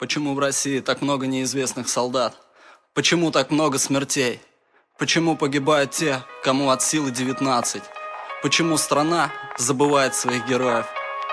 Почему в России так много неизвестных солдат? Почему так много смертей? Почему погибают те, кому от силы 19? Почему страна забывает своих героев,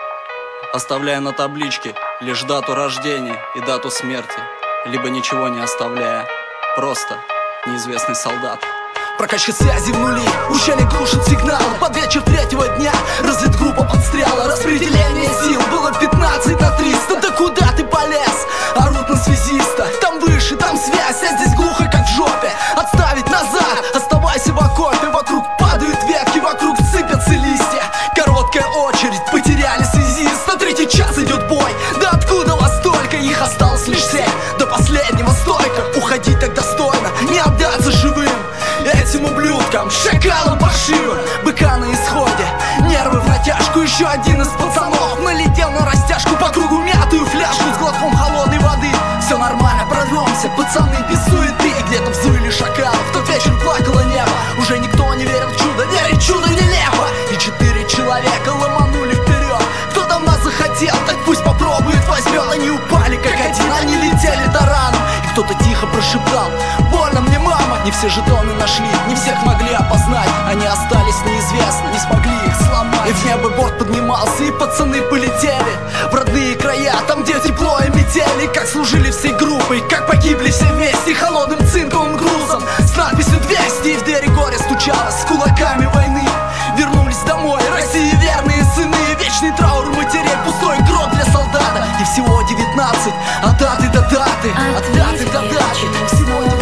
оставляя на табличке лишь дату рождения и дату смерти, либо ничего не оставляя, просто неизвестный солдат? Прокачка связи в нули, ущелье глушит сигнал. Под вечер третьего дня разведгруппа подстряла. Распределение сил было 15 на 300. Да куда ты полез? Орут на связиста. Там выше, там связь, а здесь глухо, как в жопе. Отставить назад, оставайся в окопе. Вокруг падают ветки, вокруг сыпятся листья. Короткая очередь, потеряли связиста. Третий час идет бой, да откуда вас столько? Их осталось лишь 7, до последнего стойка. Уходить так достойно, не отдаться живым этим ублюдкам, шакалам пошивы. Быка на исходе, нервы в натяжку. Еще один из пацанов налетел на растяжку. По кругу мятую фляжку с глотком холодной воды. Все нормально, прорвемся, пацаны без суеты. Где-то взвыли шакалы, в тот вечер плакало небо. Уже никто не верил в чудо, верить в чудо нелепо. И 4 человека ломанули вперед. Кто там нас захотел, так пусть попробует, возьмет. Они упали как один, они летели тараном. И кто-то тихо прошептал: больно мне, мама. Не все жетоны нашли, не всех могли опознать. Они остались неизвестны, не смогли их сломать. И в небо борт поднимался, и пацаны полетели в родные края, там где тепло и метели. Как служили всей группой, как погибли все вместе холодным цинковым грузом с надписью 200. И в двери горе стучалось с кулаками войны. Вернулись домой России верные сыны. Вечный траур матерей, пустой гроб для солдата. И всего 19, от даты до даты, от даты до даты. Всего 19.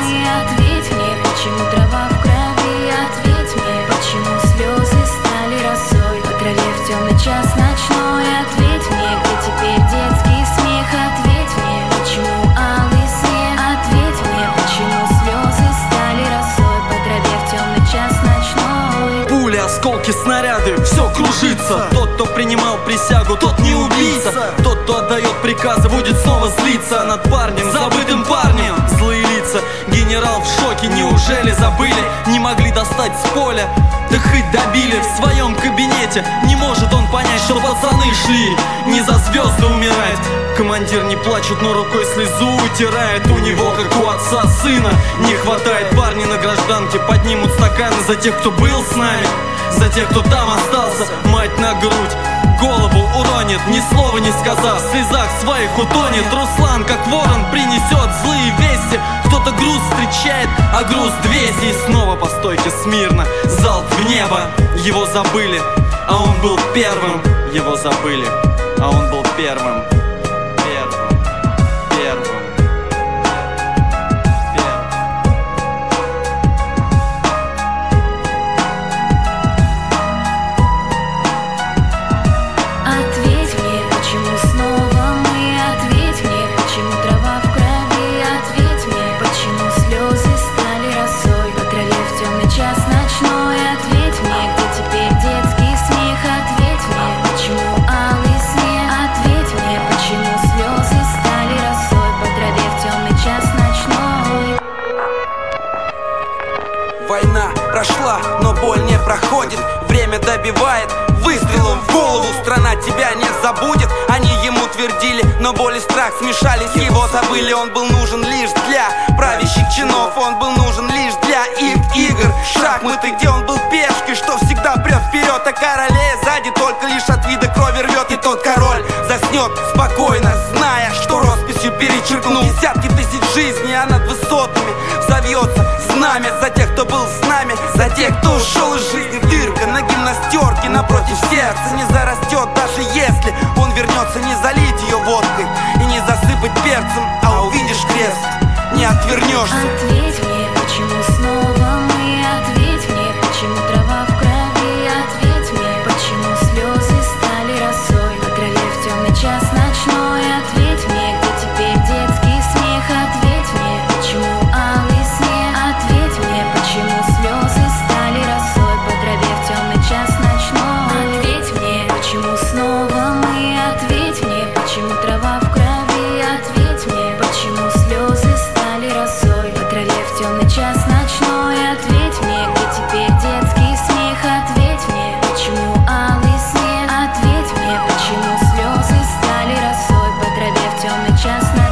Ответь мне, почему трава в крови? Ответь мне, почему слезы стали росой по траве в темный час ночной? Ответь мне, где теперь детский смех? Ответь мне, почему алый снег? Ответь мне, почему слезы стали росой по траве в темный час ночной? Пули, осколки, снаряды, все кружится. Тот, кто принимал присягу, тот не убийца. Тот, кто отдает приказы, будет снова злиться над парнем, забытым парнем. Злые лица, генерал в шоке, неужели забыли? Не могли достать с поля, да хоть добили в своем кабинете. Не может он понять, что пацаны шли не за звезды умирать. Командир не плачет, но рукой слезу утирает. У него, как у отца, сына не хватает. Парни на гражданке поднимут стаканы за тех, кто был с нами, за тех, кто там остался. Мать на грудь голову уронит, ни слова не сказав, в слезах своих утонет. Руслан, как ворон, принесет злые вести. Кто-то груз встречает, а груз 200. И снова по стойке смирно, залп в небо. Его забыли, а он был первым. Его забыли, а он был первым. Война прошла, но боль не проходит. Время добивает выстрелом в голову. Страна тебя не забудет, они ему твердили, но боль и страх смешались, его забыли. Он был нужен лишь для правящих чинов, он был нужен лишь для их игр. Шахматы, где он был пешкой, что всегда прет вперед, а королей сзади только лишь от вида крови рвет. И тот король заснет спокойно, зная, что росписью перечеркнул десятки тысяч жизней, а над высотами взовьется знамя за тех, кто был с нами, за тех, кто ушел из жизни. Дырка на гимнастерке напротив сердца не зарастет, даже если он вернется. Не залить ее водкой и не засыпать перцем, а увидишь крест, не отвернешься. Ответь мне, почему снова мы? Ответь мне, почему трава в крови? Ответь мне, почему слезы стали росой по траве в темный час ночной? Ответь мне, где теперь детский смех? Ответь мне, почему алый снег? Ответь мне, почему слезы стали росой по траве в темный час ночной? Ответь мне, почему снова мы? Ответь мне, почему трава в крови? Ответь мне, почему слезы стали росой по траве в темный час ночной? Ответь мне, где теперь детский смех? Ответь мне, почему алый снег? Ответь мне, почему слезы стали росой по траве в темный час ночной?